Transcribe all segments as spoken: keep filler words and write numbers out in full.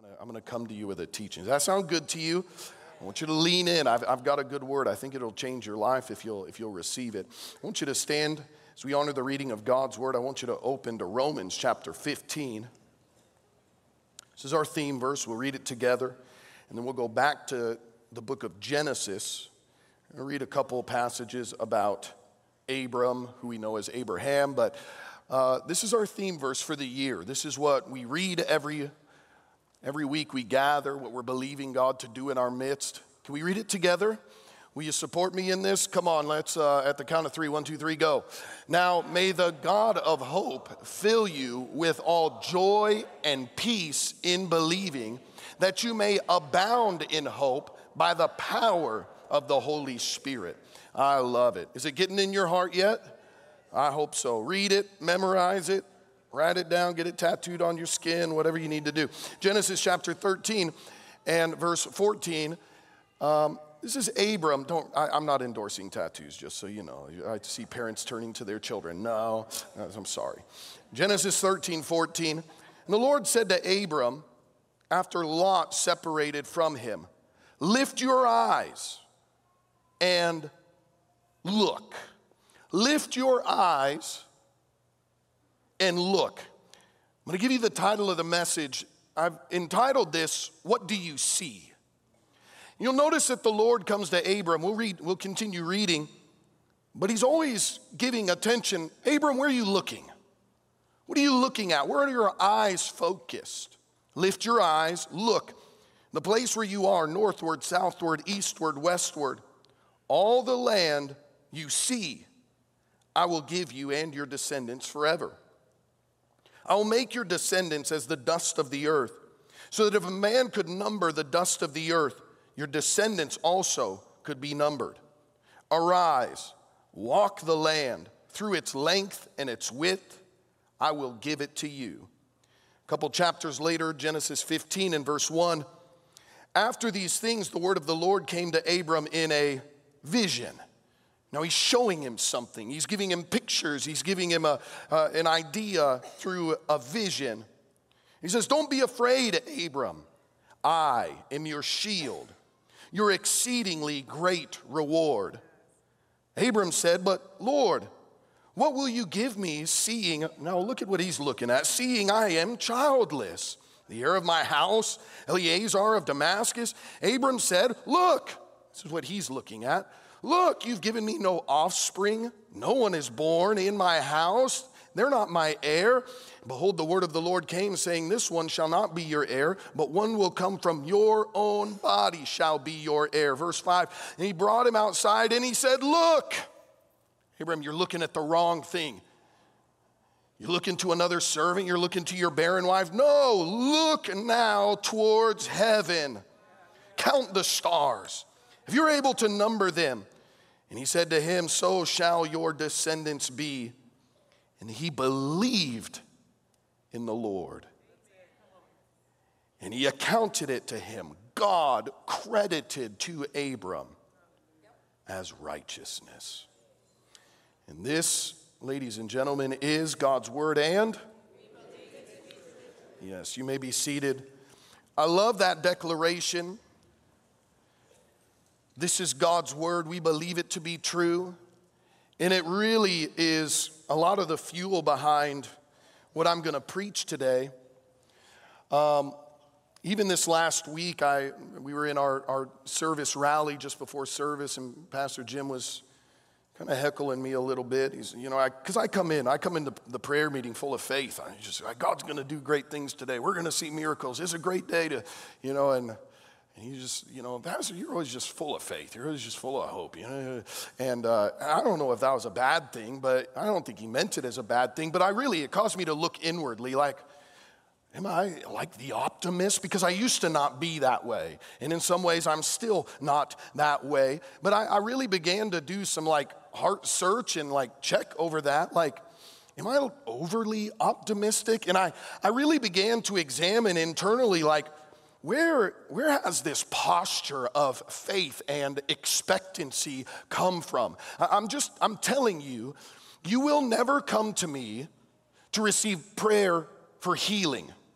I'm going to come to you with a teaching. Does that sound good to you? I want you to lean in. I've, I've got a good word. I think it'll change your life if you'll, if you'll receive it. I want you to stand as we honor the reading of God's word. I want you to open to Romans chapter fifteen. This is our theme verse. We'll read it together, and then we'll go back to the book of Genesis and read a couple of passages about Abram, who we know as Abraham. But uh, this is our theme verse for the year. This is what we read every Every week we gather, what we're believing God to do in our midst. Can we read it together? Will you support me in this? Come on, let's, uh, at the count of three, one, two, three, go. Now, may the God of hope fill you with all joy and peace in believing, that you may abound in hope by the power of the Holy Spirit. I love it. Is it getting in your heart yet? I hope so. Read it, memorize it. Write it down, get it tattooed on your skin, whatever you need to do. Genesis chapter thirteen and verse fourteen. Um, this is Abram. Don't, I, I'm not endorsing tattoos, just so you know. I see parents turning to their children. No, I'm sorry. Genesis thirteen, fourteen. And the Lord said to Abram, after Lot separated from him, lift your eyes and look. Lift your eyes and look. I'm going to give you the title of the message. I've entitled this, What Do You See? You'll notice that the Lord comes to Abram. We'll read, we'll continue reading, but he's always giving attention. Abram, where are you looking? What are you looking at? Where are your eyes focused? Lift your eyes, look. The place where you are, northward, southward, eastward, westward, all the land you see, I will give you and your descendants forever. I will make your descendants as the dust of the earth, so that if a man could number the dust of the earth, your descendants also could be numbered. Arise, walk the land through its length and its width. I will give it to you. A couple chapters later, Genesis fifteen and verse one. After these things, the word of the Lord came to Abram in a vision. Now he's showing him something. He's giving him pictures. He's giving him a, uh, an idea through a vision. He says, don't be afraid, Abram. I am your shield, your exceedingly great reward. Abram said, but Lord, what will you give me seeing? Now look at what he's looking at. Seeing I am childless. The heir of my house, Eleazar of Damascus. Abram said, look. This is what he's looking at. Look, you've given me no offspring. No one is born in my house. They're not my heir. Behold, the word of the Lord came, saying, this one shall not be your heir, but one will come from your own body shall be your heir. Verse five, and he brought him outside and he said, look. Abraham, you're looking at the wrong thing. You're looking to another servant. You're looking to your barren wife. No, look now towards heaven. Count the stars, if you're able to number them. And he said to him, so shall your descendants be. And he believed in the Lord. And he accounted it to him. God credited to Abram as righteousness. And this, ladies and gentlemen, is God's word. And yes, you may be seated. I love that declaration. This is God's word. We believe it to be true. And it really is a lot of the fuel behind what I'm going to preach today. Um, even this last week, I we were in our, our service rally just before service, and Pastor Jim was kind of heckling me a little bit. He's, you know, because I, I come in, I come into the prayer meeting full of faith. I just, God's going to do great things today. We're going to see miracles. It's a great day to, you know, and And you just, you know, Pastor, you're always just full of faith. You're always just full of hope, you know. And uh, I don't know if that was a bad thing, but I don't think he meant it as a bad thing. But I really, it caused me to look inwardly like, am I like the optimist? Because I used to not be that way. And in some ways, I'm still not that way. But I, I really began to do some like heart search and like check over that. Like, am I overly optimistic? And I, I really began to examine internally like, Where, where has this posture of faith and expectancy come from? I'm just, I'm telling you, you will never come to me to receive prayer for healing.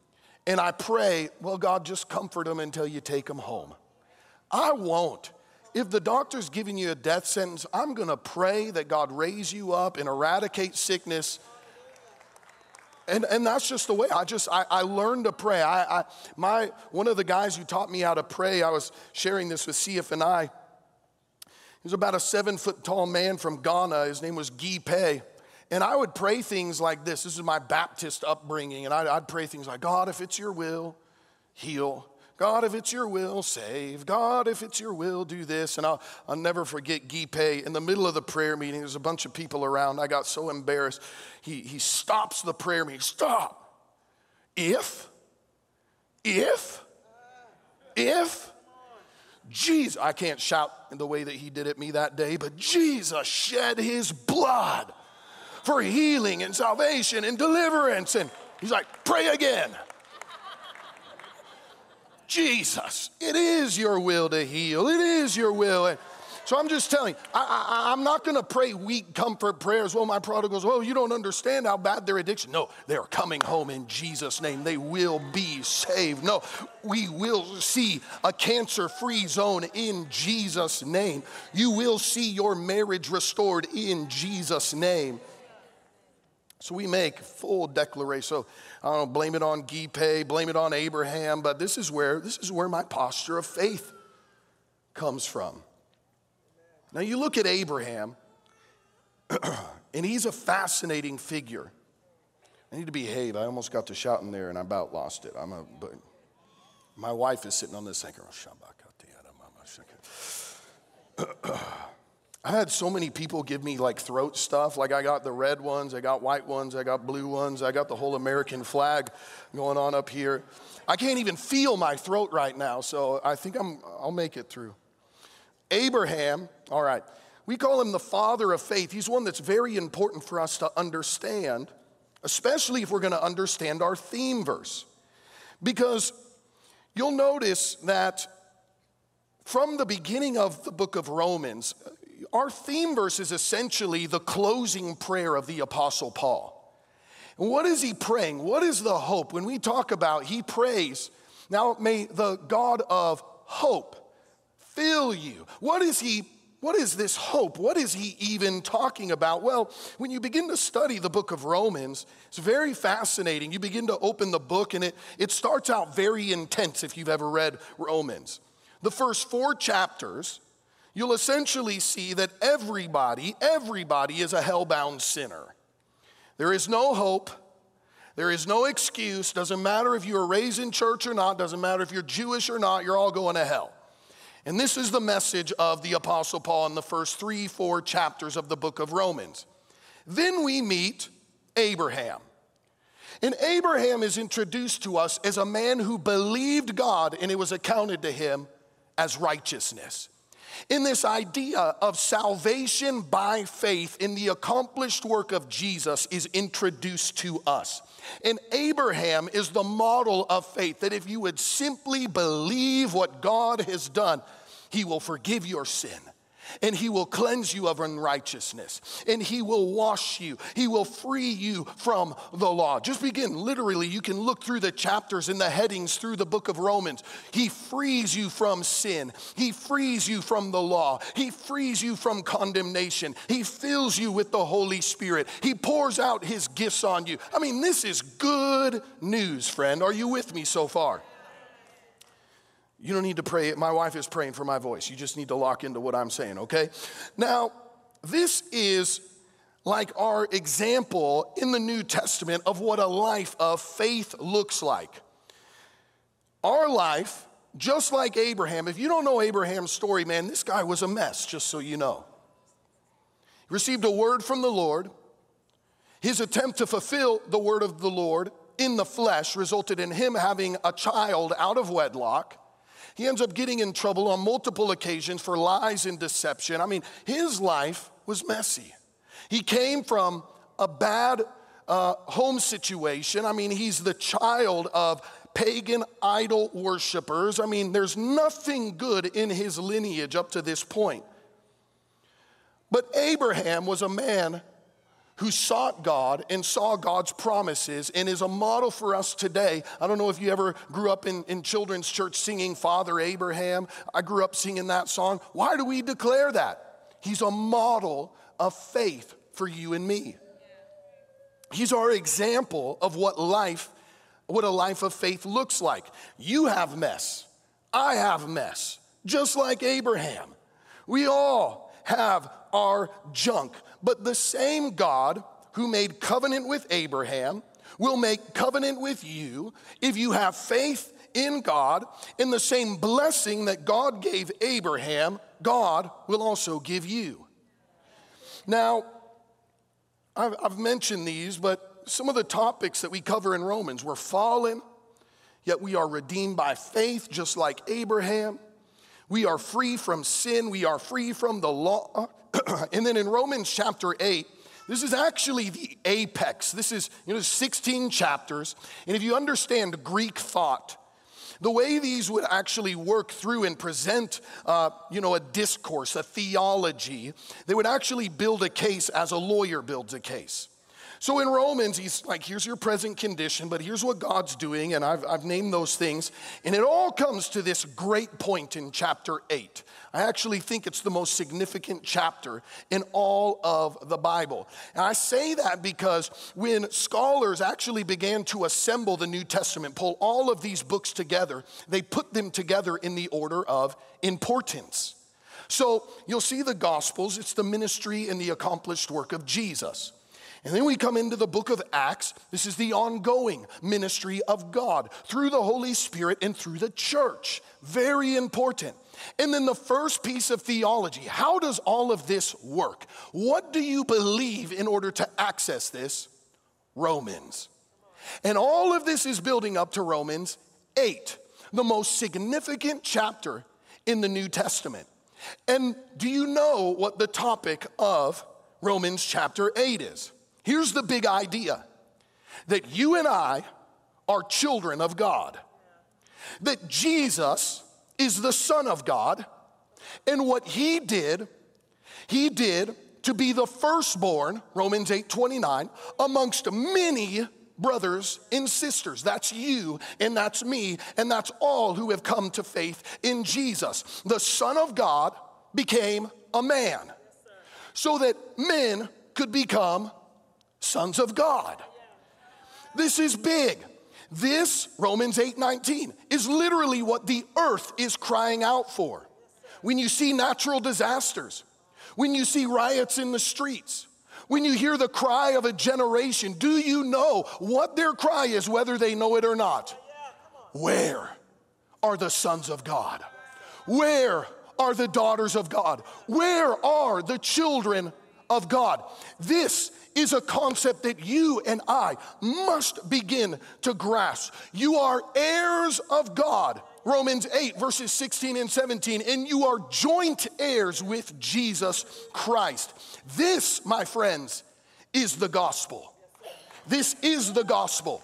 and I pray, well, God, just comfort them until you take them home. I won't. If the doctor's giving you a death sentence, I'm going to pray that God raise you up and eradicate sickness. And, and that's just the way. I just, I, I learned to pray. I, I, my, one of the guys who taught me how to pray, I was sharing this with C F and I. He was about a seven foot tall man from Ghana. His name was Guy Pei. And I would pray things like this. This is my Baptist upbringing. And I'd, I'd pray things like, God, if it's your will, heal. God, if it's your will, save. God, if it's your will, do this. And I'll, I'll never forget Guy Pei. In the middle of the prayer meeting, there's a bunch of people around. I got so embarrassed. He, he stops the prayer meeting. Stop. If, if, if, Jesus, I can't shout in the way that he did at me that day, but Jesus shed his blood for healing and salvation and deliverance. And he's like, pray again. Jesus, it is your will to heal. It is your will. And so I'm just telling you, I, I, I'm not going to pray weak comfort prayers. Well, my prodigals, oh, you don't understand how bad their addiction. No, they're coming home in Jesus' name. They will be saved. No, we will see a cancer-free zone in Jesus' name. You will see your marriage restored in Jesus' name. So we make full declaration. So I don't know, blame it on Guy Pei, blame it on Abraham, but this is where this is where my posture of faith comes from. Now you look at Abraham, and he's a fascinating figure. I need to behave. I almost got to shouting there, and I about lost it. I'm a, but my wife is sitting on this second. I've had so many people give me like throat stuff. Like I got the red ones, I got white ones, I got blue ones, I got the whole American flag going on up here. I can't even feel my throat right now, so I think I'm, I'll make it through. Abraham, all right, we call him the father of faith. He's one that's very important for us to understand, especially if we're going to understand our theme verse. Because you'll notice that from the beginning of the book of Romans, our theme verse is essentially the closing prayer of the Apostle Paul. And what is he praying? What is the hope? When we talk about, he prays, now may the God of hope fill you. What is he, what is this hope? What is he even talking about? Well, when you begin to study the book of Romans, it's very fascinating. You begin to open the book and it, it starts out very intense if you've ever read Romans. The first four chapters, you'll essentially see that everybody, everybody is a hell-bound sinner. There is no hope. There is no excuse. Doesn't matter if you were raised in church or not. Doesn't matter if you're Jewish or not. You're all going to hell. And this is the message of the Apostle Paul in the first three, four chapters of the book of Romans. Then we meet Abraham. And Abraham is introduced to us as a man who believed God and it was accounted to him as righteousness. In this idea of salvation by faith in the accomplished work of Jesus is introduced to us. And Abraham is the model of faith, that if you would simply believe what God has done, he will forgive your sin. And he will cleanse you of unrighteousness. And he will wash you. He will free you from the law. Just begin, literally, you can look through the chapters and the headings through the book of Romans. He frees you from sin. He frees you from the law. He frees you from condemnation. He fills you with the Holy Spirit. He pours out his gifts on you. I mean, this is good news, friend. Are you with me so far? You don't need to pray. My wife is praying for my voice. You just need to lock into what I'm saying, okay? Now, this is like our example in the New Testament of what a life of faith looks like. Our life, just like Abraham, if you don't know Abraham's story, man, this guy was a mess, just so you know. He received a word from the Lord. His attempt to fulfill the word of the Lord in the flesh resulted in him having a child out of wedlock. He ends up getting in trouble on multiple occasions for lies and deception. I mean, his life was messy. He came from a bad uh, home situation. I mean, he's the child of pagan idol worshipers. I mean, there's nothing good in his lineage up to this point. But Abraham was a man who sought God and saw God's promises and is a model for us today. I don't know if you ever grew up in, in children's church singing Father Abraham. I grew up singing that song. Why do we declare that? He's a model of faith for you and me. He's our example of what life, what a life of faith looks like. You have mess. I have mess, just like Abraham. We all have our junk. But the same God who made covenant with Abraham will make covenant with you if you have faith in God. In the same blessing that God gave Abraham, God will also give you. Now, I've, I've mentioned these, but some of the topics that we cover in Romans, we're fallen, yet we are redeemed by faith, just like Abraham. We are free from sin. We are free from the law. And then in Romans chapter eight, this is actually the apex. This is, you know, sixteen chapters. And if you understand Greek thought, the way these would actually work through and present, uh, you know, a discourse, a theology, they would actually build a case as a lawyer builds a case. So in Romans, he's like, here's your present condition, but here's what God's doing, and I've, I've named those things. And it all comes to this great point in chapter eight. I actually think it's the most significant chapter in all of the Bible. And I say that because when scholars actually began to assemble the New Testament, pull all of these books together, they put them together in the order of importance. So you'll see the Gospels, it's the ministry and the accomplished work of Jesus. And then we come into the book of Acts. This is the ongoing ministry of God through the Holy Spirit and through the church. Very important. And then the first piece of theology. How does all of this work? What do you believe in order to access this? Romans. And all of this is building up to Romans eight, the most significant chapter in the New Testament. And do you know what the topic of Romans chapter eight is? Here's the big idea, that you and I are children of God, that Jesus is the Son of God, and what he did, he did to be the firstborn, Romans eight twenty-nine, amongst many brothers and sisters. That's you and that's me, and that's all who have come to faith in Jesus. The Son of God became a man so that men could become sons of God. This is big. This, Romans eight nineteen, is literally what the earth is crying out for. When you see natural disasters, when you see riots in the streets, when you hear the cry of a generation, do you know what their cry is, whether they know it or not? Where are the sons of God? Where are the daughters of God? Where are the children of God? This is a concept that you and I must begin to grasp. You are heirs of God, Romans eight, verses sixteen and seventeen, and you are joint heirs with Jesus Christ. This, my friends, is the gospel. This is the gospel.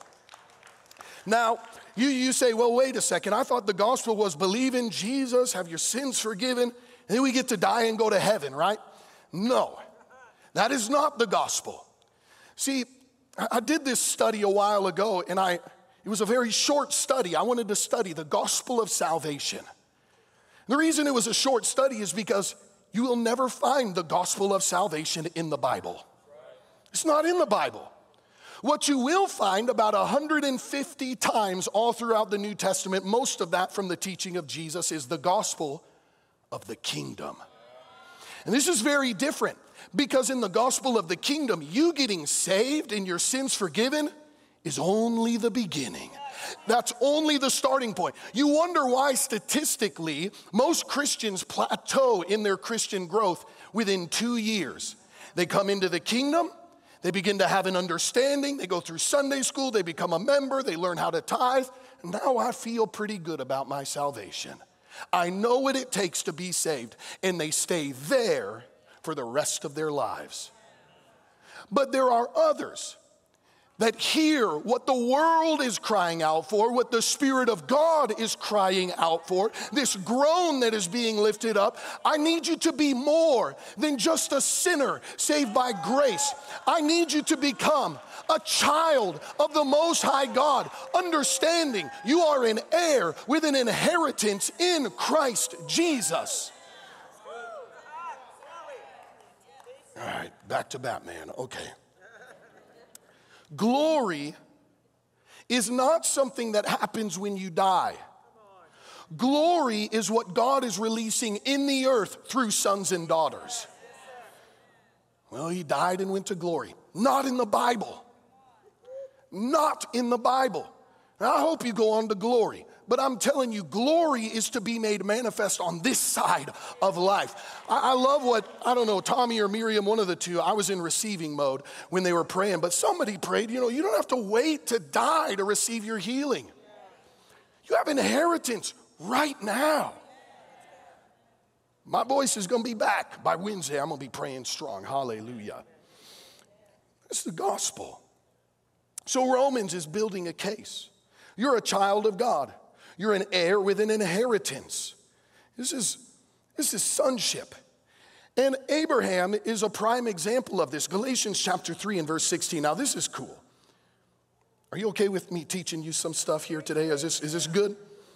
Now, you, you say, well, wait a second. I thought the gospel was believe in Jesus, have your sins forgiven, and then we get to die and go to heaven, right? No. That is not the gospel. See, I did this study a while ago, and I it was a very short study. I wanted to study the gospel of salvation. The reason it was a short study is because you will never find the gospel of salvation in the Bible. It's not in the Bible. What you will find about one hundred fifty times all throughout the New Testament, most of that from the teaching of Jesus, is the gospel of the kingdom. And this is very different. Because in the gospel of the kingdom, you getting saved and your sins forgiven is only the beginning. That's only the starting point. You wonder why statistically most Christians plateau in their Christian growth within two years. They come into the kingdom, they begin to have an understanding, they go through Sunday school, they become a member, they learn how to tithe, and now I feel pretty good about my salvation. I know what it takes to be saved, and they stay there for the rest of their lives. But there are others that hear what the world is crying out for, what the Spirit of God is crying out for, this groan that is being lifted up. I need you to be more than just a sinner saved by grace. I need you to become a child of the Most High God, understanding you are an heir with an inheritance in Christ Jesus. All right, back to Batman. Okay. Glory is not something that happens when you die. Glory is what God is releasing in the earth through sons and daughters. Well, he died and went to glory. Not in the Bible. Not in the Bible. Now, I hope you go on to glory. But I'm telling you, glory is to be made manifest on this side of life. I, I love what, I don't know, Tommy or Miriam, one of the two, I was in receiving mode when they were praying, but somebody prayed, you know, you don't have to wait to die to receive your healing. You have inheritance right now. My voice is going to be back by Wednesday. I'm going to be praying strong. Hallelujah. It's the gospel. So Romans is building a case. You're a child of God. You're an heir with an inheritance. This is, this is sonship. And Abraham is a prime example of this. Galatians chapter three and verse sixteen. Now this is cool. Are you okay with me teaching you some stuff here today? Is this, is this good?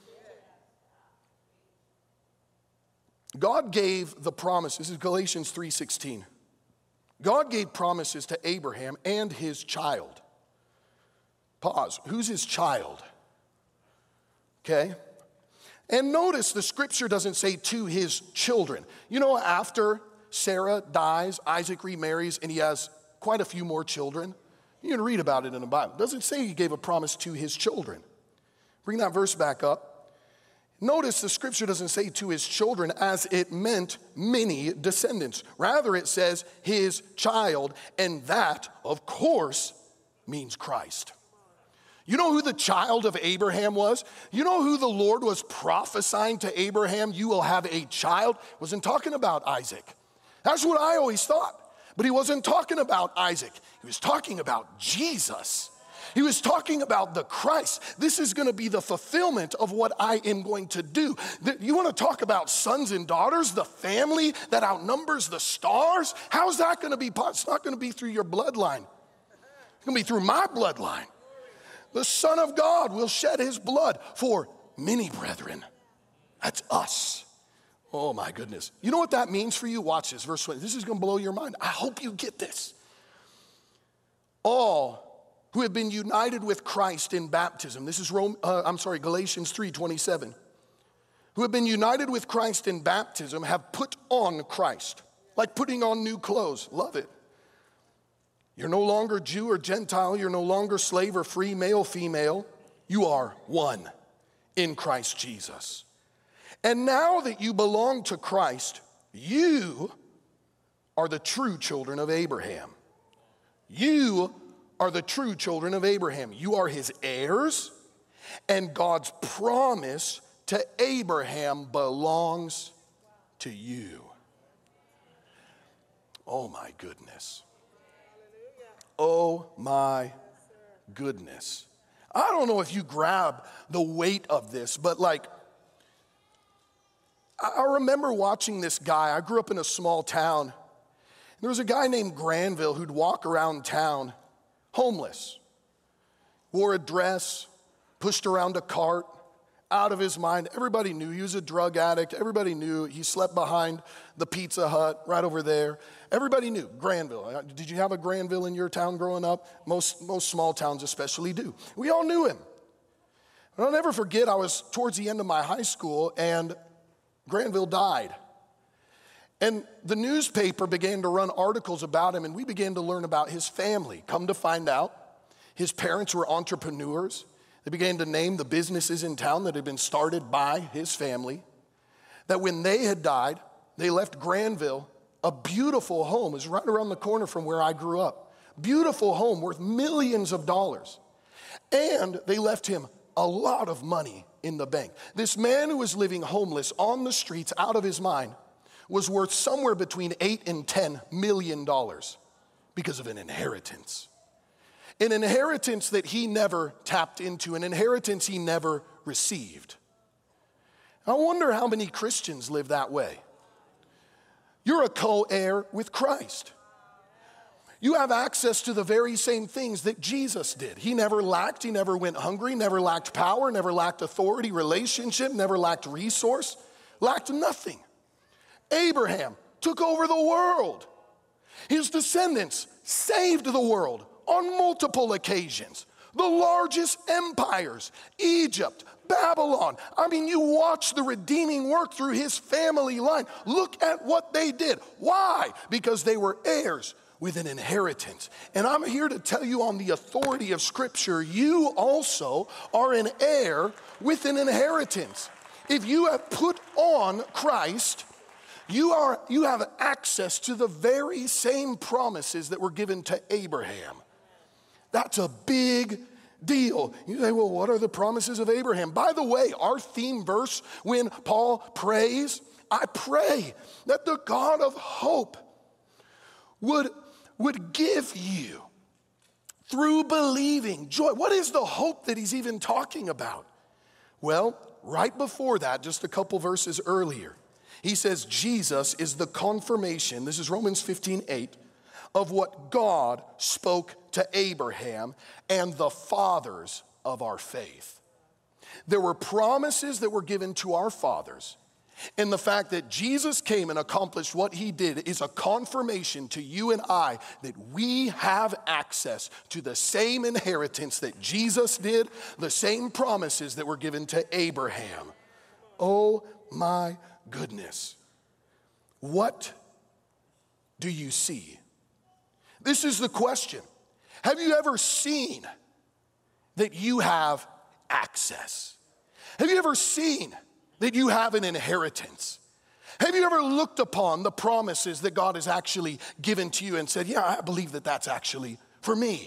God gave the promise. This is Galatians three sixteen. God gave promises to Abraham and his child. Pause. Who's his child? Okay? And notice the scripture doesn't say to his children. You know, after Sarah dies, Isaac remarries, and he has quite a few more children. You can read about it in the Bible. It doesn't say he gave a promise to his children. Bring that verse back up. Notice the scripture doesn't say to his children as it meant many descendants. Rather, it says his child, and that, of course, means Christ. You know who the child of Abraham was? You know who the Lord was prophesying to Abraham? You will have a child. Wasn't talking about Isaac. That's what I always thought. But he wasn't talking about Isaac. He was talking about Jesus. He was talking about the Christ. This is going to be the fulfillment of what I am going to do. You want to talk about sons and daughters, the family that outnumbers the stars? How's that going to be? It's not going to be through your bloodline. It's going to be through my bloodline. The Son of God will shed his blood for many brethren. That's us. Oh my goodness. You know what that means for you? Watch this, verse twenty. This is going to blow your mind. I hope you get this. All who have been united with Christ in baptism. This is Rome, uh, I'm sorry, Galatians three twenty-seven. Who have been united with Christ in baptism have put on Christ. Like putting on new clothes. Love it. You're no longer Jew or Gentile. You're no longer slave or free, male, female. You are one in Christ Jesus. And now that you belong to Christ, you are the true children of Abraham. You are the true children of Abraham. You are his heirs, and God's promise to Abraham belongs to you. Oh my goodness. Oh my goodness. I don't know if you grab the weight of this, but like, I remember watching this guy. I grew up in a small town. There was a guy named Granville who'd walk around town homeless, wore a dress, pushed around a cart, out of his mind. Everybody knew he was a drug addict. Everybody knew he slept behind the Pizza Hut right over there. Everybody knew Granville. Did you have a Granville in your town growing up? Most, most small towns especially do. We all knew him. And I'll never forget, I was towards the end of my high school and Granville died. And the newspaper began to run articles about him, and we began to learn about his family. Come to find out, his parents were entrepreneurs. They began to name the businesses in town that had been started by his family. That when they had died, they left Granville a beautiful home. It was right around the corner from where I grew up. Beautiful home worth millions of dollars. And they left him a lot of money in the bank. This man who was living homeless on the streets out of his mind was worth somewhere between eight and ten million dollars because of an inheritance. an inheritance that he never tapped into, an inheritance he never received. I wonder how many Christians live that way. You're a co-heir with Christ. You have access to the very same things that Jesus did. He never lacked, he never went hungry, never lacked power, never lacked authority, relationship, never lacked resource, lacked nothing. Abraham took over the world. His descendants saved the world on multiple occasions. The largest empires, Egypt, Babylon. I mean, you watch the redeeming work through his family line. Look at what they did. Why? Because they were heirs with an inheritance. And I'm here to tell you on the authority of Scripture, you also are an heir with an inheritance. If you have put on Christ, you are you have access to the very same promises that were given to Abraham. That's a big deal. You say, well, what are the promises of Abraham? By the way, our theme verse when Paul prays, I pray that the God of hope would would give you, through believing, joy. What is the hope that he's even talking about? Well, right before that, just a couple verses earlier, he says Jesus is the confirmation, this is Romans fifteen eight, of what God spoke to Abraham and the fathers of our faith. There were promises that were given to our fathers. And the fact that Jesus came and accomplished what he did is a confirmation to you and I that we have access to the same inheritance that Jesus did, the same promises that were given to Abraham. Oh my goodness. What do you see? This is the question. Have you ever seen that you have access? Have you ever seen that you have an inheritance? Have you ever looked upon the promises that God has actually given to you and said, yeah, I believe that that's actually for me?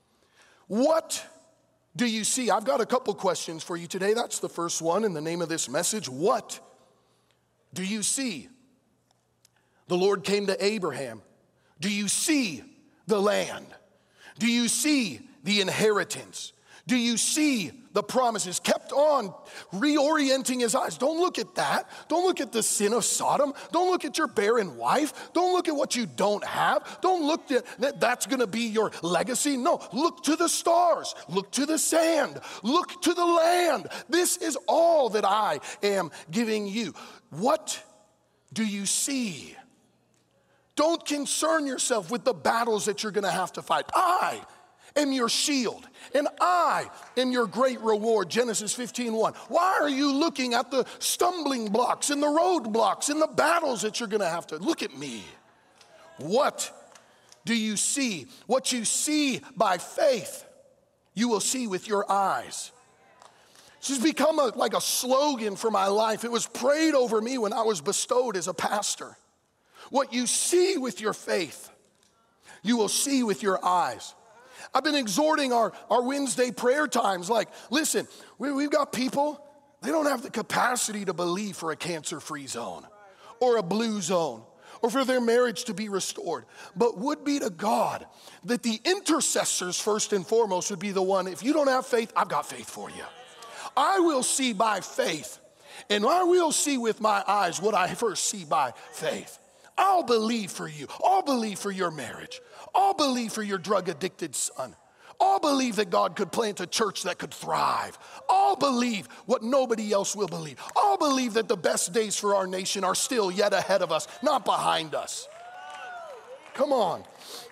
What do you see? I've got a couple questions for you today. That's the first one in the name of this message. What do you see? The Lord came to Abraham. Do you see the land? Do you see the inheritance? Do you see the promises? Kept on reorienting his eyes. Don't look at that. Don't look at the sin of Sodom. Don't look at your barren wife. Don't look at what you don't have. Don't look at that that's going to be your legacy. No, look to the stars. Look to the sand. Look to the land. This is all that I am giving you. What do you see? Don't concern yourself with the battles that you're going to have to fight. I am your shield, and I am your great reward, Genesis fifteen one. Why are you looking at the stumbling blocks and the roadblocks and the battles that you're going to have to? Look at me. What do you see? What you see by faith, you will see with your eyes. This has become a, like a slogan for my life. It was prayed over me when I was bestowed as a pastor. What you see with your faith, you will see with your eyes. I've been exhorting our, our Wednesday prayer times like, listen, we, we've got people, they don't have the capacity to believe for a cancer-free zone or a blue zone or for their marriage to be restored. But would be to God that the intercessors first and foremost would be the one, if you don't have faith, I've got faith for you. I will see by faith, and I will see with my eyes what I first see by faith. I'll believe for you. I'll believe for your marriage. I'll believe for your drug-addicted son. I'll believe that God could plant a church that could thrive. I'll believe what nobody else will believe. I'll believe that the best days for our nation are still yet ahead of us, not behind us. Come on.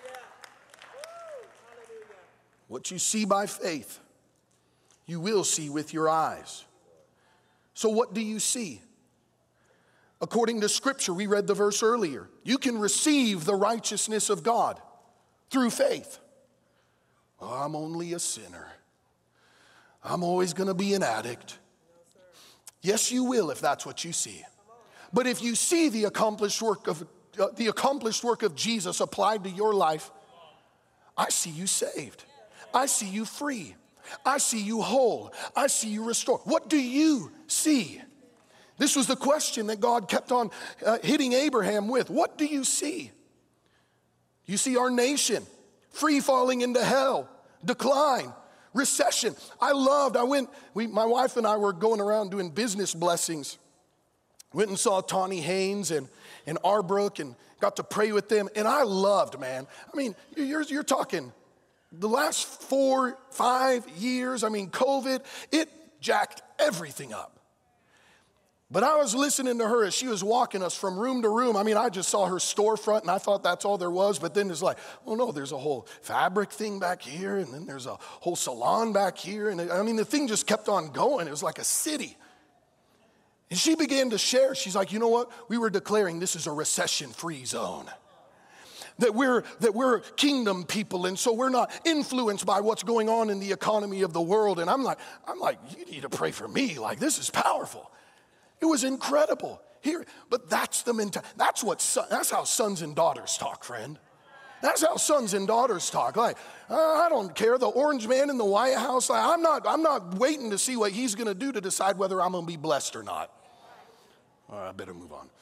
What you see by faith, you will see with your eyes. So what do you see? According to Scripture, we read the verse earlier, you can receive the righteousness of God through faith. Well, I'm only a sinner. I'm always going to be an addict. Yes, you will if that's what you see. But if you see the accomplished work of uh, the accomplished work of Jesus applied to your life, I see you saved. I see you free. I see you whole. I see you restored. What do you see? This was the question that God kept on uh, hitting Abraham with. What do you see? You see our nation free falling into hell, decline, recession. I loved, I went, we, my wife and I were going around doing business blessings. Went and saw Tawny Haynes and, and Arbrook and got to pray with them. And I loved, man. I mean, you're, you're talking the last four, five years, I mean, COVID, it jacked everything up. But I was listening to her as she was walking us from room to room. I mean, I just saw her storefront and I thought that's all there was. But then it's like, oh no, there's a whole fabric thing back here. And then there's a whole salon back here. And I mean, the thing just kept on going. It was like a city. And she began to share. She's like, you know what? We were declaring this is a recession-free zone. That we're, that we're kingdom people, and so we're not influenced by what's going on in the economy of the world. And I'm like, I'm like, you need to pray for me. Like, this is powerful. It was incredible. Here, but that's the mentality. That's what son, that's how sons and daughters talk, friend. That's how sons and daughters talk. Like, uh, I don't care. The orange man in the White House, like, I'm not, I'm not waiting to see what he's going to do to decide whether I'm going to be blessed or not. All right, I better move on.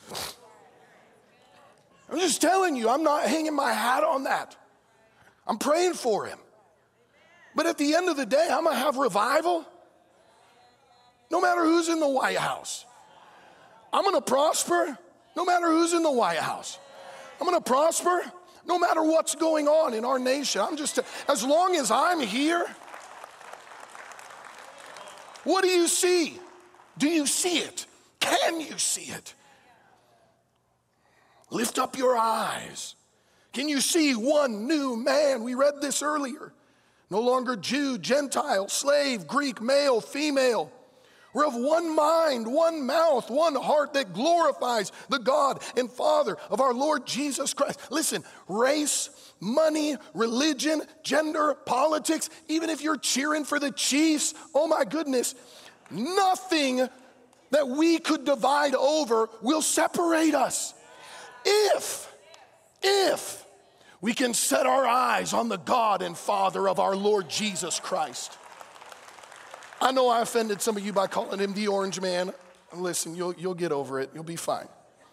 I'm just telling you, I'm not hanging my hat on that. I'm praying for him. But at the end of the day, I'm going to have revival no matter who's in the White House. I'm going to prosper no matter who's in the White House. I'm going to prosper no matter what's going on in our nation. I'm just, as long as I'm here, what do you see? Do you see it? Can you see it? Lift up your eyes. Can you see one new man? We read this earlier. No longer Jew, Gentile, slave, Greek, male, female. We're of one mind, one mouth, one heart that glorifies the God and Father of our Lord Jesus Christ. Listen, race, money, religion, gender, politics, even if you're cheering for the Chiefs, oh my goodness, nothing that we could divide over will separate us. If, if we can set our eyes on the God and Father of our Lord Jesus Christ. I know I offended some of you by calling him the orange man. Listen, you'll, you'll get over it. You'll be fine.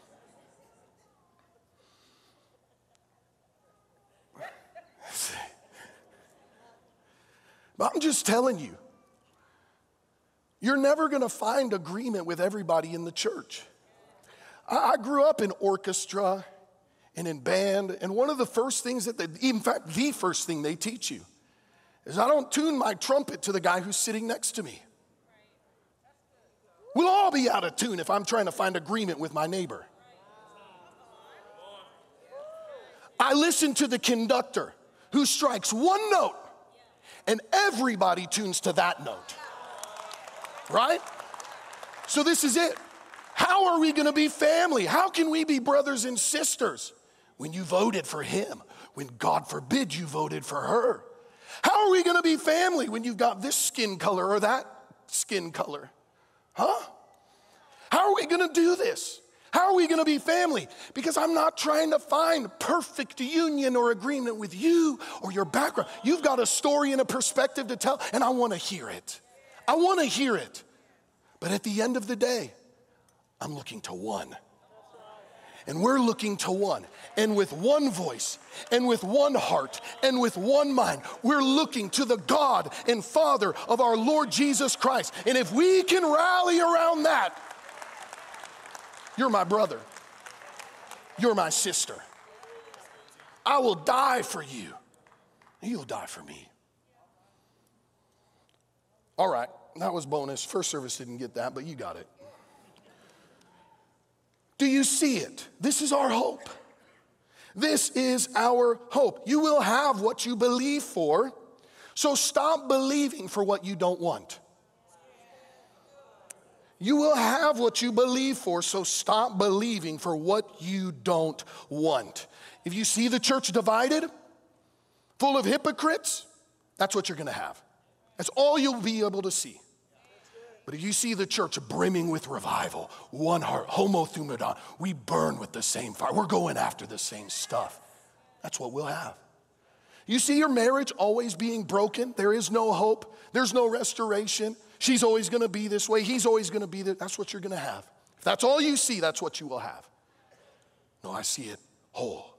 But I'm just telling you, you're never going to find agreement with everybody in the church. I grew up in orchestra and in band, and one of the first things that they, in fact, the first thing they teach you is I don't tune my trumpet to the guy who's sitting next to me. We'll all be out of tune if I'm trying to find agreement with my neighbor. I listen to the conductor who strikes one note, and everybody tunes to that note. Right? So this is it. How are we going to be family? How can we be brothers and sisters when you voted for him, when God forbid you voted for her? How are we going to be family when you've got this skin color or that skin color? Huh? How are we going to do this? How are we going to be family? Because I'm not trying to find perfect union or agreement with you or your background. You've got a story and a perspective to tell, and I want to hear it. I want to hear it. But at the end of the day, I'm looking to one. And we're looking to one. And with one voice, and with one heart, and with one mind, we're looking to the God and Father of our Lord Jesus Christ. And if we can rally around that, you're my brother. You're my sister. I will die for you. You'll die for me. All right, that was bonus. First service didn't get that, but you got it. Do you see it? This is our hope. This is our hope. You will have what you believe for, so stop believing for what you don't want. You will have what you believe for, so stop believing for what you don't want. If you see the church divided, full of hypocrites, that's what you're going to have. That's all you'll be able to see. But if you see the church brimming with revival, one heart, homo thumadon, we burn with the same fire. We're going after the same stuff. That's what we'll have. You see your marriage always being broken. There is no hope. There's no restoration. She's always going to be this way. He's always going to be this. That's what you're going to have. If that's all you see, that's what you will have. No, I see it whole.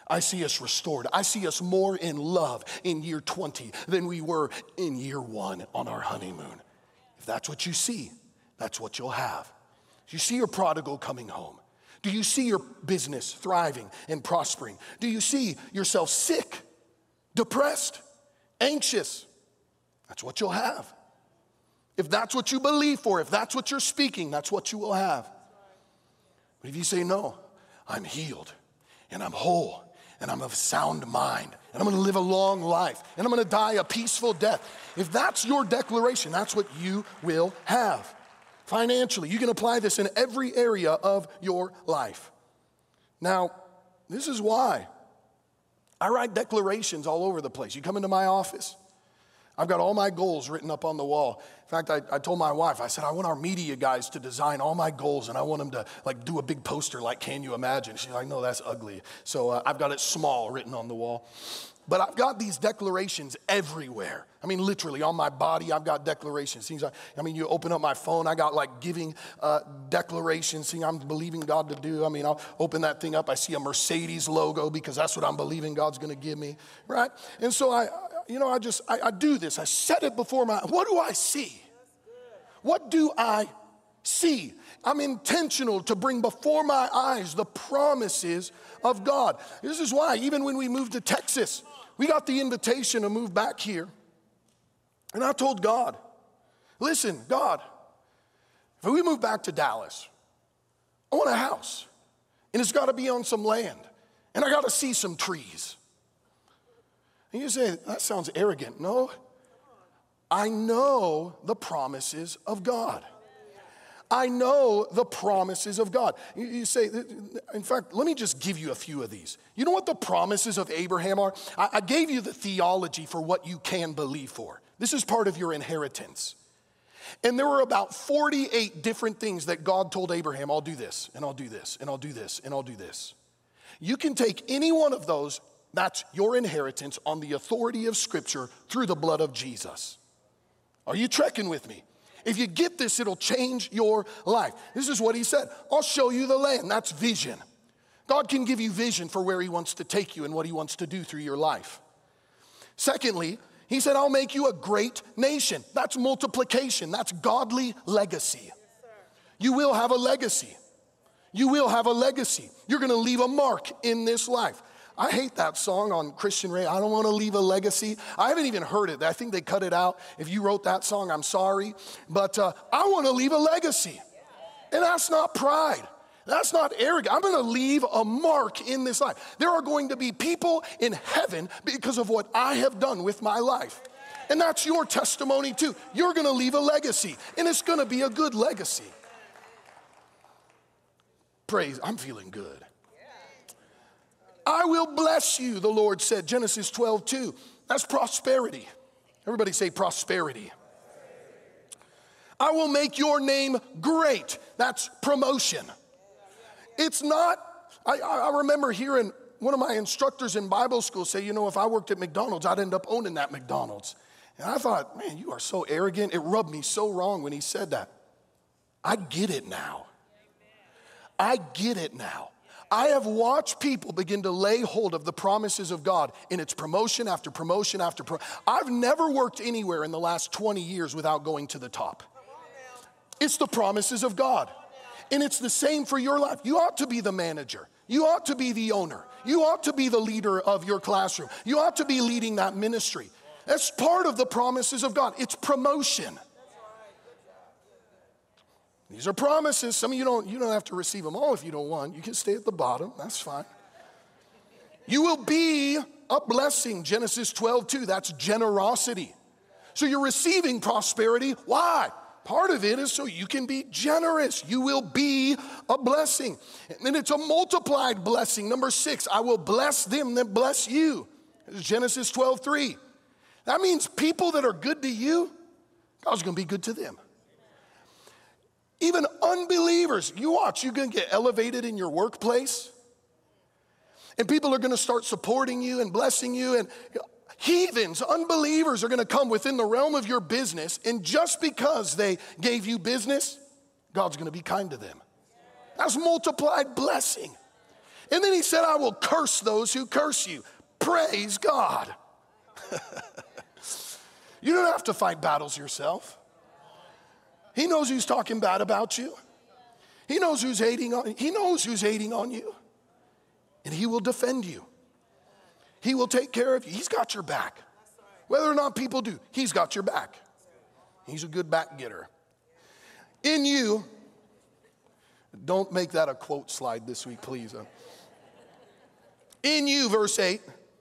I see us restored. I see us more in love in year twenty than we were in year one on our honeymoon. If that's what you see, that's what you'll have. Do you see your prodigal coming home? Do you see your business thriving and prospering? Do you see yourself sick, depressed, anxious? That's what you'll have. If that's what you believe for, if that's what you're speaking, that's what you will have. But if you say, no, I'm healed and I'm whole and I'm of sound mind and I'm gonna live a long life and I'm gonna die a peaceful death. If that's your declaration, that's what you will have. Financially, you can apply this in every area of your life. Now, this is why I write declarations all over the place. You come into my office, I've got all my goals written up on the wall. In fact, I, I told my wife, I said, I want our media guys to design all my goals and I want them to like do a big poster like, can you imagine? She's like, no, that's ugly. So uh, I've got it small written on the wall. But I've got these declarations everywhere. I mean, literally on my body, I've got declarations. Things like, I mean, you open up my phone, I got like giving uh, declarations, things I'm believing God to do. I mean, I'll open that thing up, I see a Mercedes logo because that's what I'm believing God's gonna give me, right? And so I, you know, I just, I, I do this. I set it before my, what do I see? What do I see? I'm intentional to bring before my eyes the promises of God. This is why, even when we moved to Texas, we got the invitation to move back here. And I told God, listen, God, if we move back to Dallas, I want a house. And it's got to be on some land. And I got to see some trees. And you say, that sounds arrogant. No, I know the promises of God. I know the promises of God. You, you say, in fact, let me just give you a few of these. You know what the promises of Abraham are? I, I gave you the theology for what you can believe for. This is part of your inheritance. And there were about forty-eight different things that God told Abraham, I'll do this, and I'll do this, and I'll do this, and I'll do this. You can take any one of those, that's your inheritance on the authority of Scripture through the blood of Jesus. Are you trekking with me? If you get this, it'll change your life. This is what he said. I'll show you the land. That's vision. God can give you vision for where he wants to take you and what he wants to do through your life. Secondly, he said, I'll make you a great nation. That's multiplication. That's godly legacy. You will have a legacy. You will have a legacy. You're going to leave a mark in this life. I hate that song on Christian radio. I don't want to leave a legacy. I haven't even heard it. I think they cut it out. If you wrote that song, I'm sorry. But uh, I want to leave a legacy. And that's not pride. That's not arrogant. I'm going to leave a mark in this life. There are going to be people in heaven because of what I have done with my life. And that's your testimony too. You're going to leave a legacy. And it's going to be a good legacy. Praise. I'm feeling good. I will bless you, the Lord said, Genesis twelve two. That's prosperity. Everybody say prosperity. I will make your name great. That's promotion. It's not, I, I remember hearing one of my instructors in Bible school say, you know, if I worked at McDonald's, I'd end up owning that McDonald's. And I thought, man, you are so arrogant. It rubbed me so wrong when he said that. I get it now. I get it now. I have watched people begin to lay hold of the promises of God in its promotion after promotion after promotion. I've never worked anywhere in the last twenty years without going to the top. It's the promises of God. And it's the same for your life. You ought to be the manager. You ought to be the owner. You ought to be the leader of your classroom. You ought to be leading that ministry. That's part of the promises of God. It's promotion. These are promises. Some of you don't, you don't have to receive them all if you don't want. You can stay at the bottom. That's fine. You will be a blessing. Genesis twelve two. That's generosity. So you're receiving prosperity. Why? Part of it is so you can be generous. You will be a blessing. And then it's a multiplied blessing. Number six, I will bless them that bless you. Genesis twelve three. That means people that are good to you, God's going to be good to them. Even unbelievers, you watch, you're going to get elevated in your workplace. And people are going to start supporting you and blessing you. And heathens, unbelievers are going to come within the realm of your business. And just because they gave you business, God's going to be kind to them. That's multiplied blessing. And then he said, I will curse those who curse you. Praise God. You don't have to fight battles yourself. He knows who's talking bad about you. He knows who's hating on, he knows who's hating on you. And he will defend you. He will take care of you. He's got your back. Whether or not people do, he's got your back. He's a good back getter. In you, don't make that a quote slide this week, please. In you, verse eight,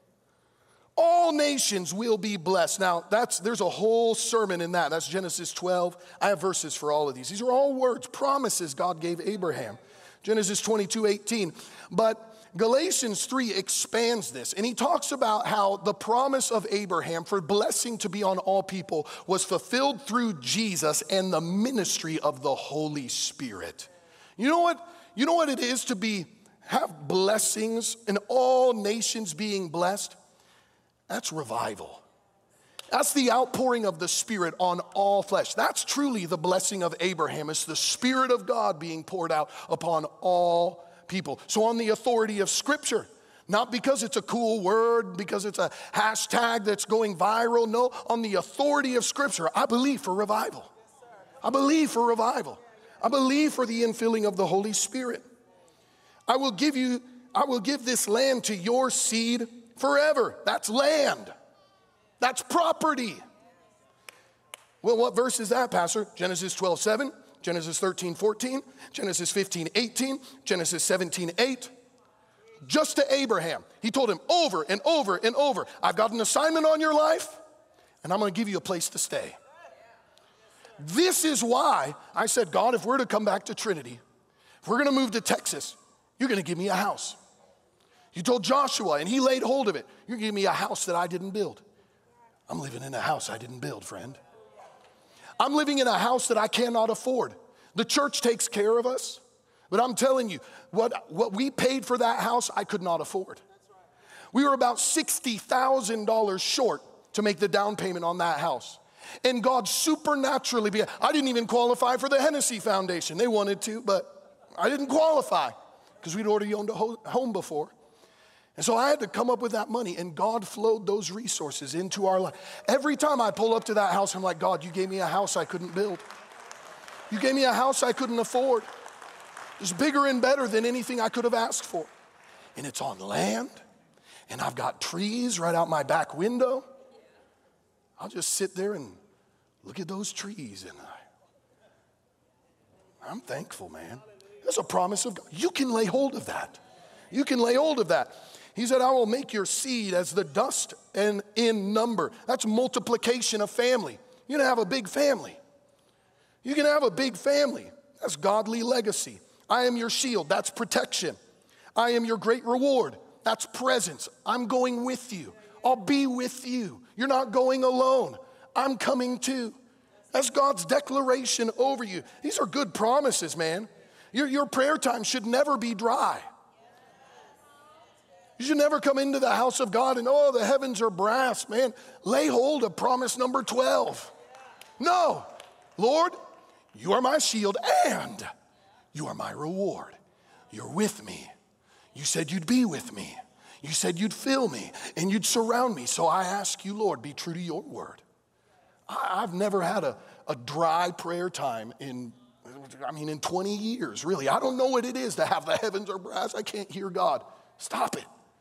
all nations will be blessed. Now, that's there's a whole sermon in that. That's Genesis twelve. I have verses for all of these. These are all words, promises God gave Abraham. Genesis twenty-two, eighteen. But Galatians three expands this, and he talks about how the promise of Abraham for blessing to be on all people was fulfilled through Jesus and the ministry of the Holy Spirit. You know what? You know what it is to be have blessings and all nations being blessed? That's revival. That's the outpouring of the Spirit on all flesh. That's truly the blessing of Abraham. It's the Spirit of God being poured out upon all people. So on the authority of Scripture, not because it's a cool word, because it's a hashtag that's going viral. No, on the authority of Scripture, I believe for revival. I believe for revival. I believe for the infilling of the Holy Spirit. I will give you, I will give this land to your seed forever. That's land. That's property. Well, what verse is that, Pastor? Genesis twelve, seven, Genesis thirteen, fourteen, Genesis fifteen, eighteen, Genesis seventeen, eight. Just to Abraham. He told him over and over and over, I've got an assignment on your life, and I'm going to give you a place to stay. This is why I said, God, if we're to come back to Trinity, if we're going to move to Texas, you're going to give me a house. You told Joshua, and he laid hold of it. You're going to give me a house that I didn't build. I'm living in a house I didn't build, friend. I'm living in a house that I cannot afford. The church takes care of us, but I'm telling you, what, what we paid for that house, I could not afford. We were about sixty thousand dollars short to make the down payment on that house. And God supernaturally, began, I didn't even qualify for the Hennessy Foundation. They wanted to, but I didn't qualify because we'd already owned a home before. And so I had to come up with that money, and God flowed those resources into our life. Every time I pull up to that house, I'm like, God, you gave me a house I couldn't build. You gave me a house I couldn't afford. It's bigger and better than anything I could have asked for. And it's on land, and I've got trees right out my back window. I'll just sit there and look at those trees, and I, I'm thankful, man. That's a promise of God. You can lay hold of that. You can lay hold of that. He said, I will make your seed as the dust and in number. That's multiplication of family. You're going to have a big family. You can have a big family. That's godly legacy. I am your shield. That's protection. I am your great reward. That's presence. I'm going with you. I'll be with you. You're not going alone. I'm coming too. That's God's declaration over you. These are good promises, man. Your, your prayer time should never be dry. You should never come into the house of God and, oh, the heavens are brass, man. Lay hold of promise number twelve. No, Lord, you are my shield and you are my reward. You're with me. You said you'd be with me. You said you'd fill me and you'd surround me. So I ask you, Lord, be true to your word. I, I've never had a, a dry prayer time in, I mean, in twenty years, really. I don't know what it is to have the heavens are brass. I can't hear God. Stop it.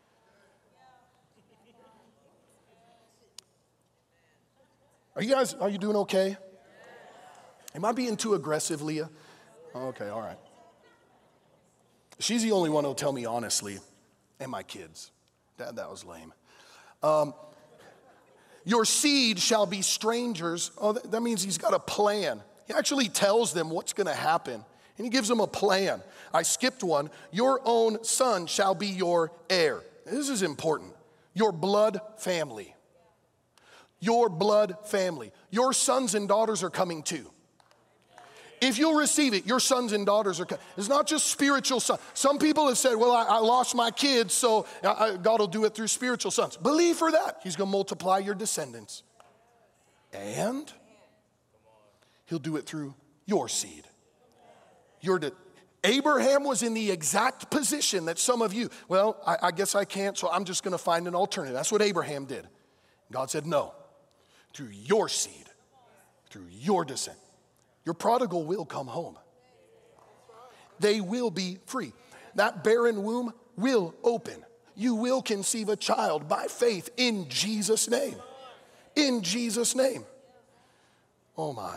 Are you guys, are you doing okay? Am I being too aggressive, Leah? Okay, all right. She's the only one who'll tell me honestly, and my kids. Dad, that was lame. Um, your seed shall be strangers. Oh, that, that means he's got a plan. He actually tells them what's going to happen, and he gives them a plan. I skipped one. Your own son shall be your heir. This is important. Your blood family. Your blood family. Your sons and daughters are coming too. If you'll receive it, your sons and daughters are coming. It's not just spiritual sons. Some people have said, well, I, I lost my kids, so I, God will do it through spiritual sons. Believe for that. He's going to multiply your descendants. And he'll do it through your seed. Your de- Abraham was in the exact position that some of you, well, I, I guess I can't, so I'm just going to find an alternative. That's what Abraham did. God said, no, through your seed, through your descent, your prodigal will come home. They will be free. That barren womb will open. You will conceive a child by faith in Jesus' name. In Jesus' name. Oh my.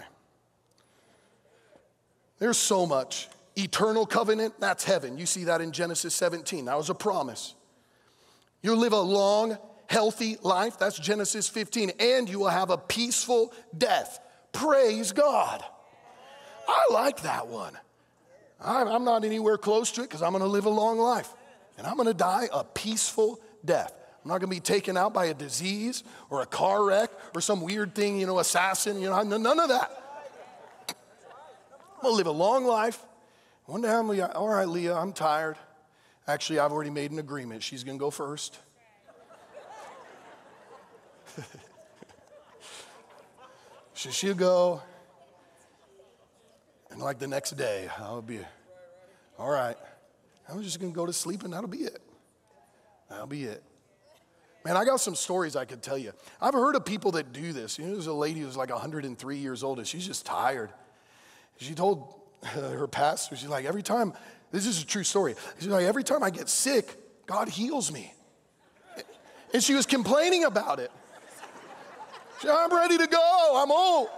There's so much. Eternal covenant, that's heaven. You see that in Genesis seventeen. That was a promise. You'll live a long, healthy life. That's Genesis fifteen. And you will have a peaceful death. Praise God. I like that one. I'm not anywhere close to it because I'm going to live a long life. And I'm going to die a peaceful death. I'm not going to be taken out by a disease or a car wreck or some weird thing, you know, assassin. You know, none of that. I'm going to live a long life. One day I'm like, all right, Leah, I'm tired. Actually, I've already made an agreement. She's going to go first. So she'll go. And like the next day, I'll be, all right, I'm just going to go to sleep and that'll be it. That'll be it. Man, I got some stories I could tell you. I've heard of people that do this. You know, there's a lady who's like one hundred three years old and she's just tired. She told her pastor, she's like, every time, this is a true story. She's like, every time I get sick, God heals me. And she was complaining about it. She said, I'm ready to go, I'm old.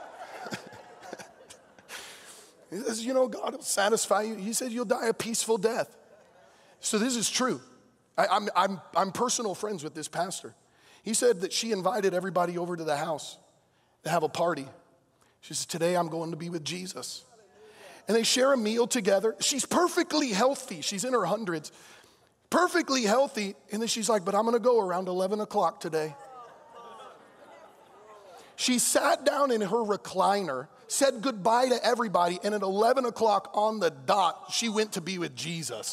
He says, you know, God will satisfy you. He said, you'll die a peaceful death. So this is true. I, I'm, I'm, I'm personal friends with this pastor. He said that she invited everybody over to the house to have a party. She says, today I'm going to be with Jesus. And they share a meal together. She's perfectly healthy. She's in her hundreds. Perfectly healthy. And then she's like, but I'm going to go around eleven o'clock today. She sat down in her recliner, said goodbye to everybody, and at eleven o'clock on the dot, she went to be with Jesus.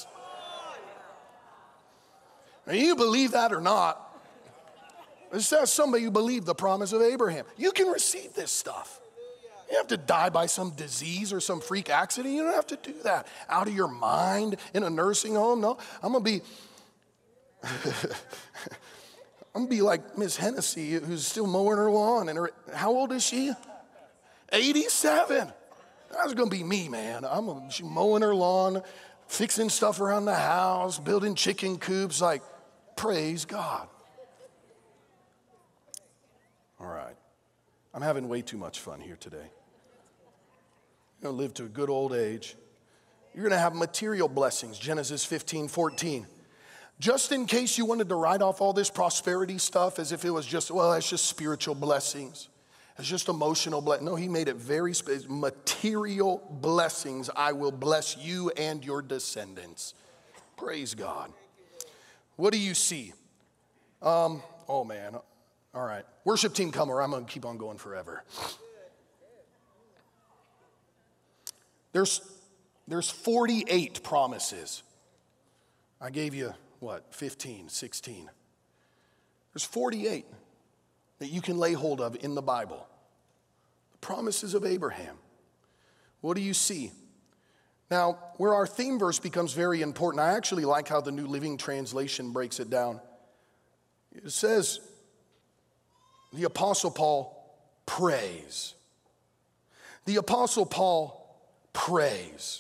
Now, you believe that or not, this says somebody who believed the promise of Abraham. You can receive this stuff. You don't have to die by some disease or some freak accident. You don't have to do that out of your mind in a nursing home. No, I'm going to be... I'm gonna be like Miss Hennessy, who's still mowing her lawn. And her, how old is she? eighty-seven. That's gonna be me, man. I'm gonna, she mowing her lawn, fixing stuff around the house, building chicken coops. Like, praise God. All right, I'm having way too much fun here today. You're gonna live to a good old age. You're gonna have material blessings. Genesis fifteen fourteen. Just in case you wanted to write off all this prosperity stuff as if it was just, well, it's just spiritual blessings. It's just emotional blessings. No, he made it very specific. Material blessings. I will bless you and your descendants. Praise God. What do you see? Um, oh, man. All right. Worship team, come or I'm going to keep on going forever. There's, there's forty-eight promises. I gave you... what, fifteen, sixteen. There's forty-eight that you can lay hold of in the Bible. The promises of Abraham. What do you see? Now, where our theme verse becomes very important, I actually like how the New Living Translation breaks it down. It says, the Apostle Paul prays. The Apostle Paul prays.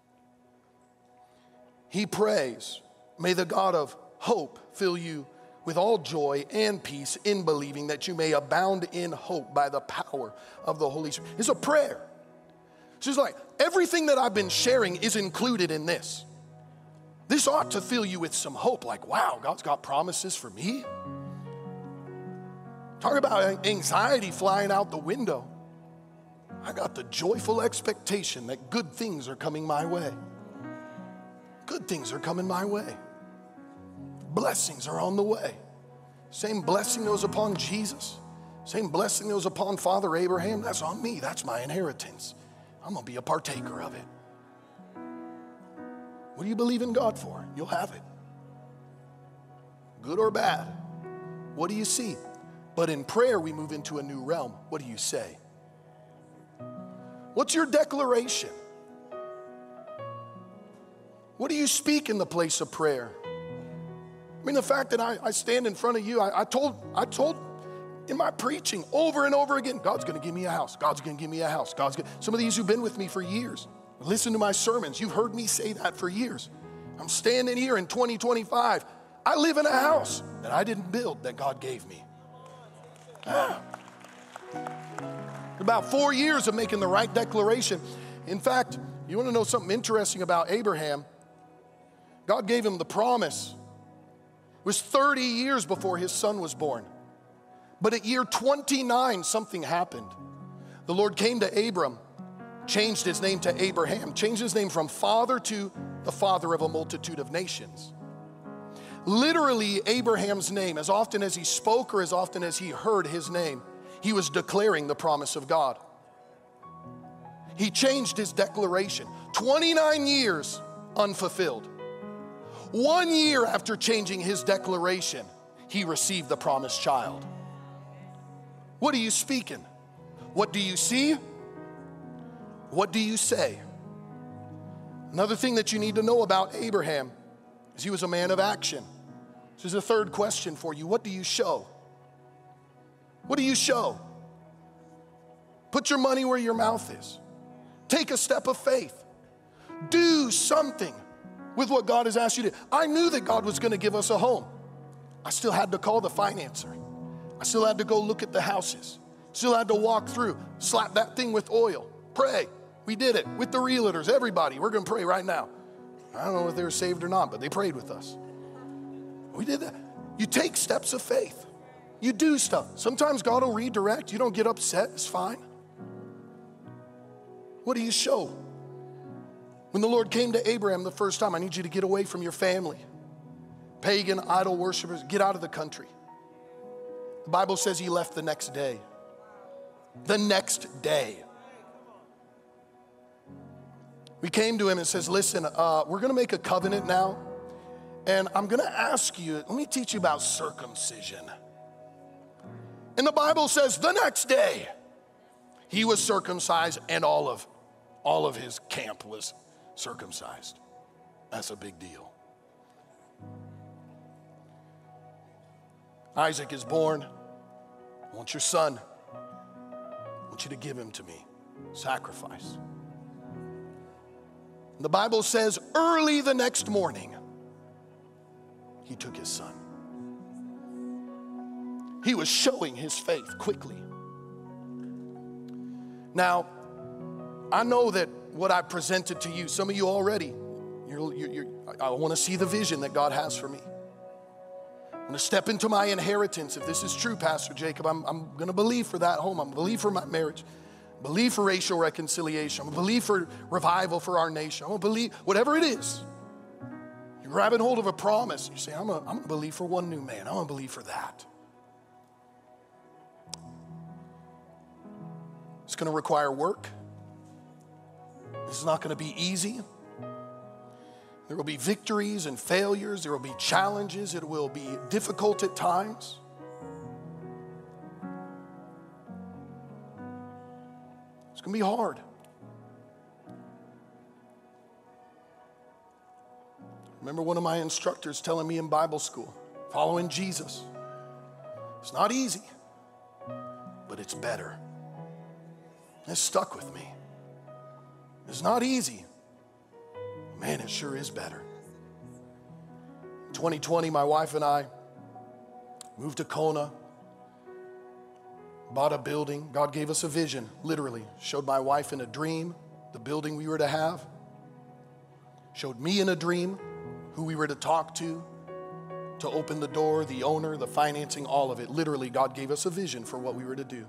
He prays. May the God of hope fill you with all joy and peace in believing, that you may abound in hope by the power of the Holy Spirit. It's a prayer. It's just like, everything that I've been sharing is included in this. This ought to fill you with some hope. Like, wow, God's got promises for me. Talk about anxiety flying out the window. I got the joyful expectation that good things are coming my way. Good things are coming my way. Blessings are on the way. Same blessing that was upon Jesus. Same blessing that was upon Father Abraham. That's on me. That's my inheritance. I'm going to be a partaker of it. What do you believe in God for? You'll have it. Good or bad. What do you see? But in prayer, we move into a new realm. What do you say? What's your declaration? What do you speak in the place of prayer? I mean, the fact that I, I stand in front of you, I, I told, I told in my preaching over and over again, God's gonna give me a house. God's gonna give me a house. God's gonna, some of these who've been with me for years, listen to my sermons. You've heard me say that for years. I'm standing here in twenty twenty-five. I live in a house that I didn't build, that God gave me. Ah. About four years of making the right declaration. In fact, you wanna know something interesting about Abraham? God gave him the promise. It was thirty years before his son was born. But at year twenty-nine, something happened. The Lord came to Abram, changed his name to Abraham, changed his name from father to the father of a multitude of nations. Literally, Abraham's name, as often as he spoke or as often as he heard his name, he was declaring the promise of God. He changed his declaration. twenty-nine years unfulfilled. One year after changing his declaration, he received the promised child. What are you speaking? What do you see? What do you say? Another thing that you need to know about Abraham is he was a man of action. This is a third question for you. What do you show? What do you show? Put your money where your mouth is. Take a step of faith. Do something with what God has asked you to do. I knew that God was going to give us a home. I still had to call the financer. I still had to go look at the houses. Still had to walk through, slap that thing with oil, pray. We did it with the realtors, everybody. We're going to pray right now. I don't know if they were saved or not, but they prayed with us. We did that. You take steps of faith. You do stuff. Sometimes God will redirect. You don't get upset. It's fine. What do you show? When the Lord came to Abraham the first time, I need you to get away from your family. Pagan idol worshipers, get out of the country. The Bible says he left the next day. The next day. We came to him and says, listen, uh, we're going to make a covenant now. And I'm going to ask you, let me teach you about circumcision. And the Bible says the next day he was circumcised and all of, all of his camp was circumcised. That's a big deal. Isaac is born. I want your son. I want you to give him to me. Sacrifice. The Bible says early the next morning, he took his son. He was showing his faith quickly. Now, I know that what I presented to you, some of you already, you're, you're, you're, I want to see the vision that God has for me. I'm going to step into my inheritance. If this is true, Pastor Jacob, I'm, I'm going to believe for that home. I'm going to believe for my marriage. Believe for racial reconciliation. I'm going to believe for revival for our nation. I'm going to believe whatever it is. You're grabbing hold of a promise. You say, I'm going I'm to believe for one new man. I'm going to believe for that. It's going to require work. This is not going to be easy. There will be victories and failures. There will be challenges. It will be difficult at times. It's going to be hard. Remember one of my instructors telling me in Bible school, following Jesus. It's not easy, but it's better. It stuck with me. It's not easy. Man, it sure is better. In twenty twenty, my wife and I moved to Kona, bought a building. God gave us a vision, literally. Showed my wife in a dream the building we were to have. Showed me in a dream who we were to talk to, to open the door, the owner, the financing, all of it. Literally, God gave us a vision for what we were to do.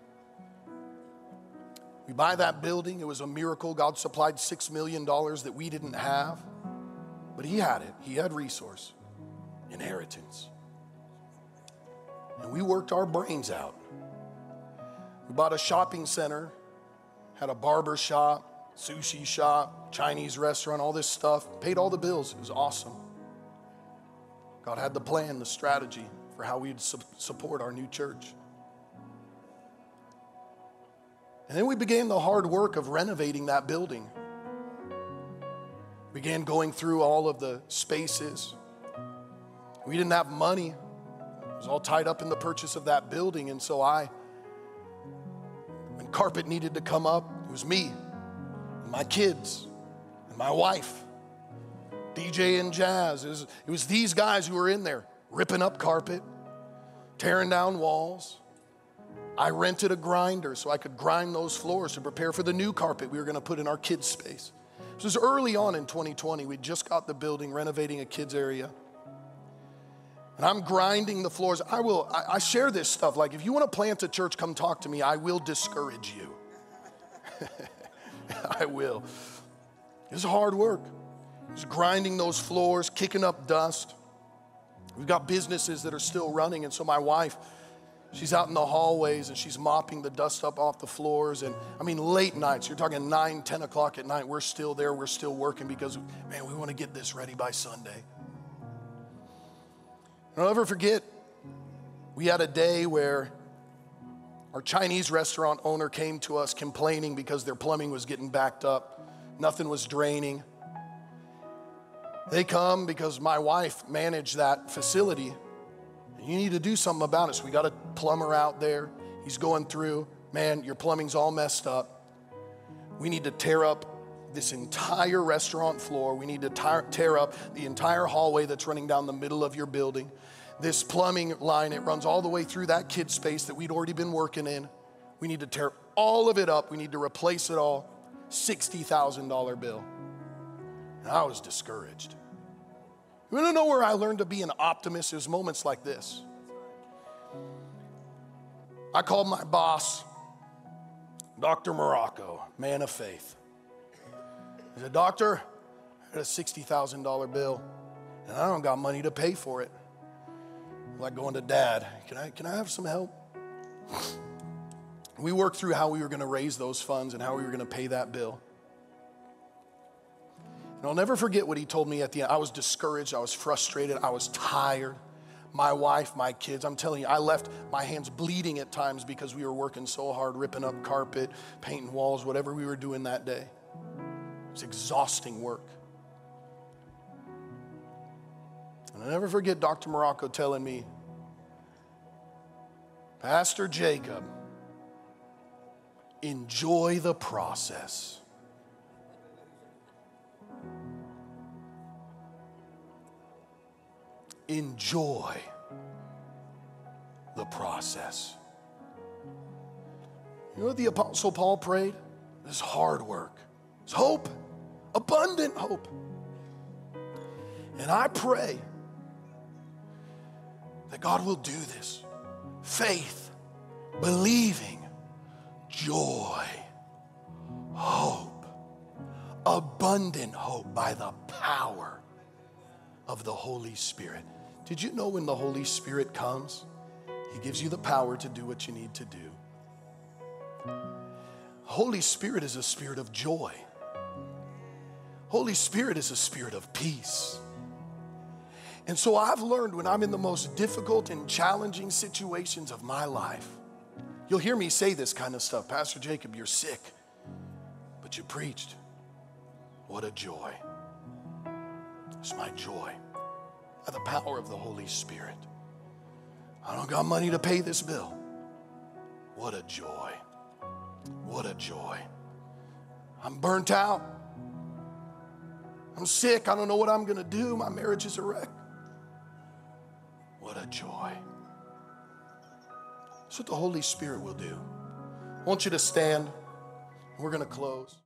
We buy that building. It was a miracle. God supplied six million dollars that we didn't have. But he had it. He had resource, inheritance. And we worked our brains out. We bought a shopping center, had a barber shop, sushi shop, Chinese restaurant, all this stuff. Paid all the bills. It was awesome. God had the plan, the strategy for how we'd su- support our new church. And then we began the hard work of renovating that building. Began going through all of the spaces. We didn't have money. It was all tied up in the purchase of that building. And so I, when carpet needed to come up, it was me and my kids and my wife, D J and Jazz. It was, it was these guys who were in there ripping up carpet, tearing down walls. I rented a grinder so I could grind those floors to prepare for the new carpet we were going to put in our kids' space. This was early on in twenty twenty. We just got the building, renovating a kids' area. And I'm grinding the floors. I will, I, I share this stuff. Like, if you want to plant a church, come talk to me. I will discourage you. I will. It's hard work. It's grinding those floors, kicking up dust. We've got businesses that are still running. And so my wife, she's out in the hallways and she's mopping the dust up off the floors. And I mean, late nights, you're talking nine, ten o'clock at night. We're still there. We're still working because, man, we want to get this ready by Sunday. And I'll never forget, we had a day where our Chinese restaurant owner came to us complaining because their plumbing was getting backed up. Nothing was draining. They come because my wife managed that facility. You need to do something about it. So we got a plumber out there. He's going through, man, your plumbing's all messed up. We need to tear up this entire restaurant floor. We need to tear, tear up the entire hallway that's running down the middle of your building. This plumbing line, it runs all the way through that kid space that we'd already been working in. We need to tear all of it up. We need to replace it all. sixty thousand dollars bill. And I was discouraged. You want to know where I learned to be an optimist? It was moments like this. I called my boss, Doctor Morocco, man of faith. I said, Doctor, I got a sixty thousand dollars bill, and I don't got money to pay for it. I'm like going to Dad, can I, can I have some help? We worked through how we were going to raise those funds and how we were going to pay that bill. And I'll never forget what he told me at the end. I was discouraged. I was frustrated. I was tired. My wife, my kids, I'm telling you, I left my hands bleeding at times because we were working so hard, ripping up carpet, painting walls, whatever we were doing that day. It was exhausting work. And I'll never forget Doctor Morocco telling me, Pastor Jacob, enjoy the process. Enjoy the process. You know what the Apostle Paul prayed? This hard work. It's hope, abundant hope. And I pray that God will do this. Faith, believing, joy, hope, abundant hope by the power of the Holy Spirit. Did you know when the Holy Spirit comes, He gives you the power to do what you need to do? Holy Spirit is a spirit of joy. Holy Spirit is a spirit of peace. And so I've learned when I'm in the most difficult and challenging situations of my life, you'll hear me say this kind of stuff. Pastor Jacob, you're sick, but you preached. What a joy. It's my joy by the power of the Holy Spirit. I don't got money to pay this bill. What a joy. What a joy. I'm burnt out. I'm sick. I don't know what I'm going to do. My marriage is a wreck. What a joy. That's what the Holy Spirit will do. I want you to stand. We're going to close.